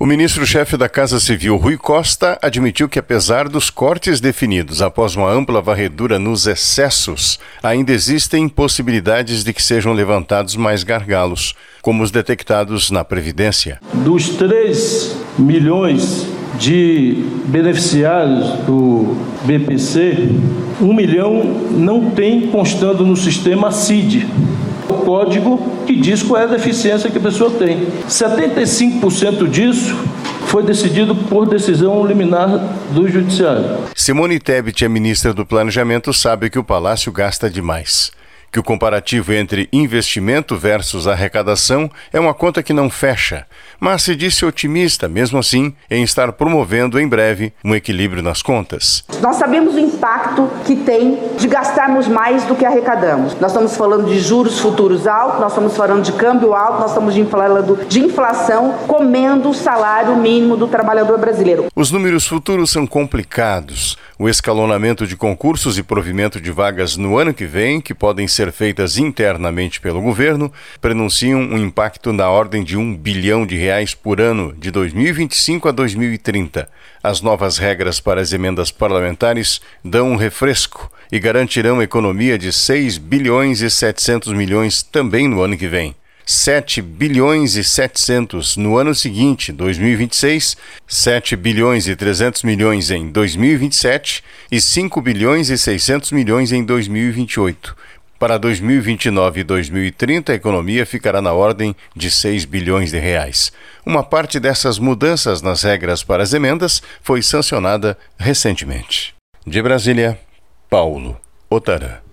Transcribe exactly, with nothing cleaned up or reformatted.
O ministro-chefe da Casa Civil, Rui Costa, admitiu que, apesar dos cortes definidos após uma ampla varredura nos excessos, ainda existem possibilidades de que sejam levantados mais gargalos, como os detectados na Previdência. Dos três milhões de beneficiários do B P C, um milhão não tem constando no sistema C I D, o código que diz qual é a deficiência que a pessoa tem. setenta e cinco por cento disso foi decidido por decisão liminar do Judiciário. Simone Tebet, a ministra do Planejamento, sabe que o Palácio gasta demais. Que o comparativo entre investimento versus arrecadação é uma conta que não fecha, mas se disse otimista, mesmo assim, em estar promovendo em breve um equilíbrio nas contas. Nós sabemos o impacto que tem de gastarmos mais do que arrecadamos. Nós estamos falando de juros futuros altos, nós estamos falando de câmbio alto, nós estamos falando de inflação comendo o salário mínimo do trabalhador brasileiro. Os números futuros são complicados. O escalonamento de concursos e provimento de vagas no ano que vem, que podem ser feitas internamente pelo governo, prenunciam um impacto na ordem de um bilhão de reais por ano de dois mil e vinte e cinco a dois mil e trinta. As novas regras para as emendas parlamentares dão um refresco e garantirão economia de seis bilhões e setecentos milhões também no ano que vem. sete bilhões e setecentos no ano seguinte, dois mil e vinte e seis, sete bilhões e trezentos milhões em dois mil e vinte e sete e cinco bilhões e seiscentos milhões em dois mil e vinte e oito. Para dois mil e vinte e nove e dois mil e trinta, a economia ficará na ordem de seis bilhões de reais. Uma parte dessas mudanças nas regras para as emendas foi sancionada recentemente. De Brasília, Paulo Otarã.